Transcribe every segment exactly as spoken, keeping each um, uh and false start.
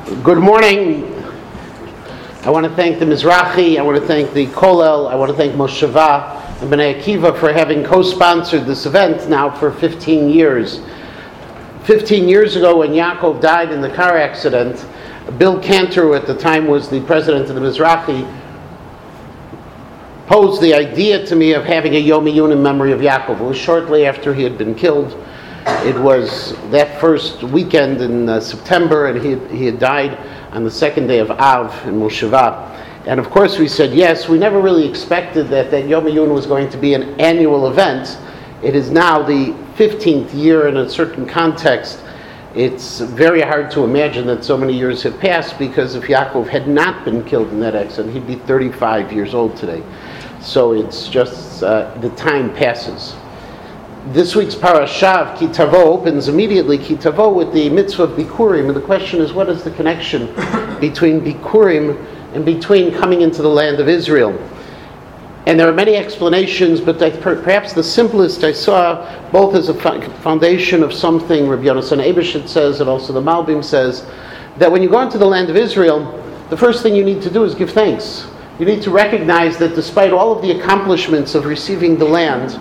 Good morning. I want to thank the Mizrahi, I want to thank the Kollel, I want to thank Mosheva and Bnei Akiva for having co-sponsored this event now for fifteen years. fifteen years ago when Yaakov died in the car accident, Bill Cantor, who at the time was the president of the Mizrahi, posed the idea to me of having a Yom Iyun in memory of Yaakov. It was shortly after he had been killed. It was that first weekend in uh, September, and he had, he had died on the second day of Av in Mosheva. And of course we said yes. We never really expected that that Yom Iyun was going to be an annual event. It is now the fifteenth year in a certain context. It's very hard to imagine that so many years have passed, because if Yaakov had not been killed in that accident, he'd be thirty-five years old today. So it's just, uh, the time passes. This week's parasha of Ki Tavo opens immediately, Ki Tavo, with the mitzvah of Bikurim. And the question is, what is the connection between Bikurim and between coming into the land of Israel? And there are many explanations, but I, perhaps the simplest I saw, both as a foundation of something Rabbi Yonasan Eibeshit says, and also the Malbim says, that when you go into the land of Israel, the first thing you need to do is give thanks. You need to recognize that despite all of the accomplishments of receiving the land,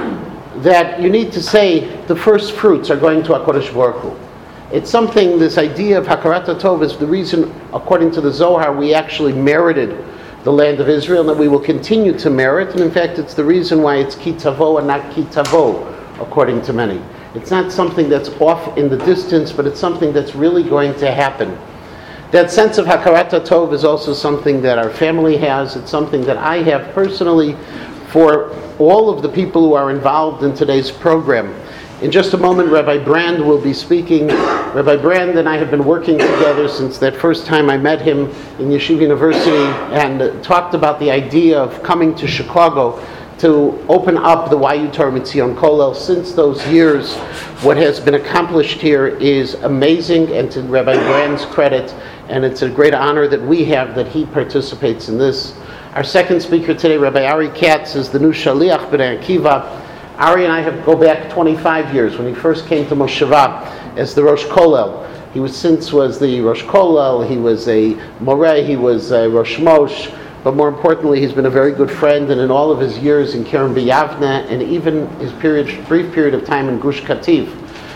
that you need to say the first fruits are going to HaKadosh Baruch Hu. It's something, this idea of Hakarat HaTov is the reason, according to the Zohar, we actually merited the land of Israel, and that we will continue to merit. And in fact, it's the reason why it's Ki Tavo and not Ki Tavo, according to many. It's not something that's off in the distance, but it's something that's really going to happen. That sense of Hakarat HaTov is also something that our family has. It's something that I have personally for all of the people who are involved in today's program. In just a moment, Rabbi Brand will be speaking. Rabbi Brand and I have been working together since that first time I met him in Yeshiva University, and uh, talked about the idea of coming to Chicago to open up the Y U Torah Mitzion Kollel. Since those years, what has been accomplished here is amazing, and to Rabbi Brand's credit, and it's a great honor that we have that he participates in this. Our second speaker today, Rabbi Ari Katz, is the new Shaliach Bnei Akiva. Ari and I have go back twenty-five years when he first came to Mosheva as the Rosh Kollel. He was since was the Rosh Kollel, he was a Moreh, he was a Rosh Moshe, but more importantly, he's been a very good friend, and in all of his years in Kerem B'Yavne, and even his period, brief period of time in Gush Katif,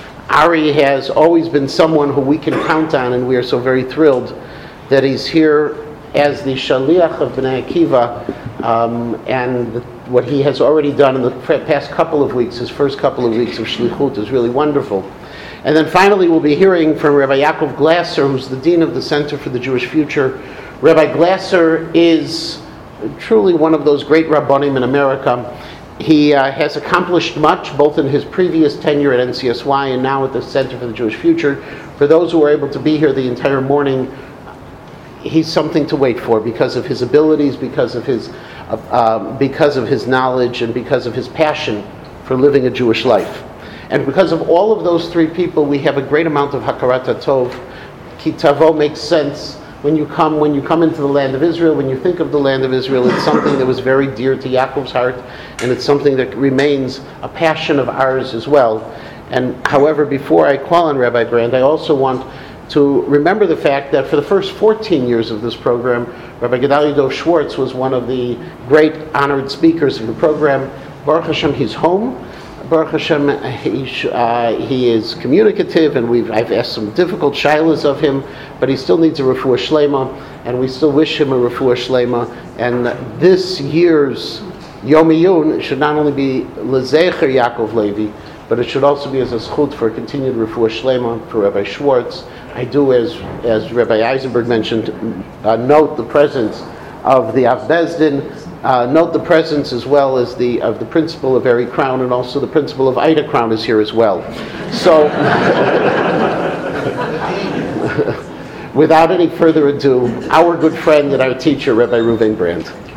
Ari has always been someone who we can count on, and we are so very thrilled that he's here as the Shaliach of Bnei Akiva, um, and the, what he has already done in the past couple of weeks, his first couple of weeks of Shlichut, is really wonderful. And then finally we'll be hearing from Rabbi Yaakov Glasser, who's the Dean of the Center for the Jewish Future. Rabbi Glasser is truly one of those great Rabbanim in America. He uh, has accomplished much, both in his previous tenure at N C S Y and now at the Center for the Jewish Future. For those who were able to be here the entire morning, he's something to wait for because of his abilities, because of his uh, uh, because of his knowledge, and because of his passion for living a Jewish life. And because of all of those three people, we have a great amount of Hakarat HaTov. Ki Tavo makes sense when you come when you come into the land of Israel. When you think of the land of Israel, it's something that was very dear to Yaakov's heart, and it's something that remains a passion of ours as well. And however, before I call on Rabbi Brand, I also want to remember the fact that for the first fourteen years of this program, Rabbi Gedalia Dov Schwartz was one of the great honored speakers of the program. Baruch Hashem, he's home. Baruch Hashem, he, uh, he is communicative, and we've I've asked some difficult shilas of him, but he still needs a refuah shlema, and we still wish him a refuah shlema. And this year's Yom Iyun should not only be Lezecher Yaakov Levi, but it should also be as a zchut for continued refuah shlema for Rabbi Schwartz. I do, as as Rabbi Eisenberg mentioned, uh, note the presence of the Av Bezdin, uh, note the presence as well as the of the principal of Eri Crown, and also the principal of Ida Crown is here as well. So, without any further ado, our good friend and our teacher, Rabbi Reuven Brand.